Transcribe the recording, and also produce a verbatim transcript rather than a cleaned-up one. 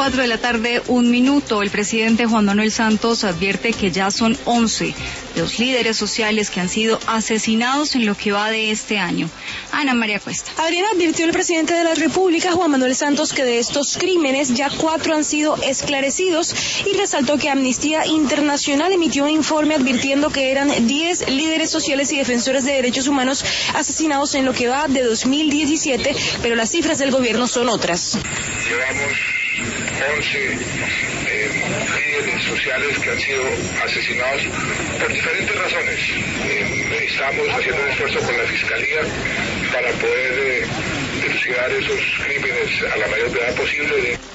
cuatro de la tarde, un minuto. El presidente Juan Manuel Santos advierte que ya son once los líderes sociales que han sido asesinados en lo que va de este año. Ana María Cuesta. Adriana, advirtió el presidente de la República, Juan Manuel Santos, que de estos crímenes ya cuatro han sido esclarecidos y resaltó que Amnistía Internacional emitió un informe advirtiendo que eran diez líderes sociales y defensores de derechos humanos asesinados en lo que va de dos mil diecisiete, pero las cifras del gobierno son otras. Llevamos once eh, líderes sociales que han sido asesinados por diferentes razones. Eh, estamos haciendo un esfuerzo con la Fiscalía para poder eh, dilucidar esos crímenes a la mayor brevedad posible.